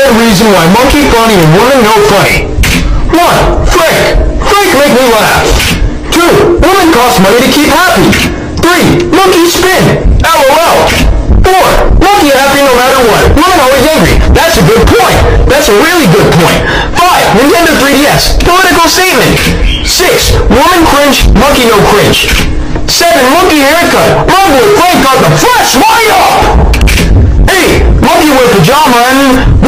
good reason why monkey funny and woman no funny. 1. Frank. Frank make me laugh. 2. Woman costs money to keep happy. 3. Monkey spin. LOL. 4. Monkey happy no matter what. Woman always angry. That's a good point. That's a really good point. 5. Nintendo 3DS. Political statement. 6. Woman cringe. Monkey no cringe. 7. Monkey haircut. My boy Frank got the fresh white up. 8. Monkey wear pajama and